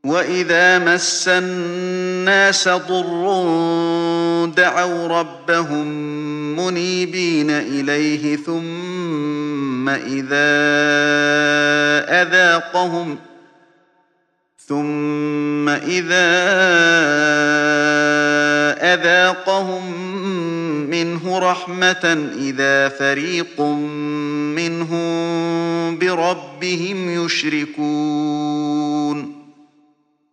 وَإِذَا مَسَّ النَّاسَ ضُرٌّ دَعَوْا رَبَّهُم مُّنِيبِينَ إِلَيْهِ ثُمَّ إِذَا أَذَاقَهُم مِّنْهُ رَحْمَةً إِذَا فَرِيقٌ مِّنْهُم بِرَبِّهِمْ يُشْرِكُونَ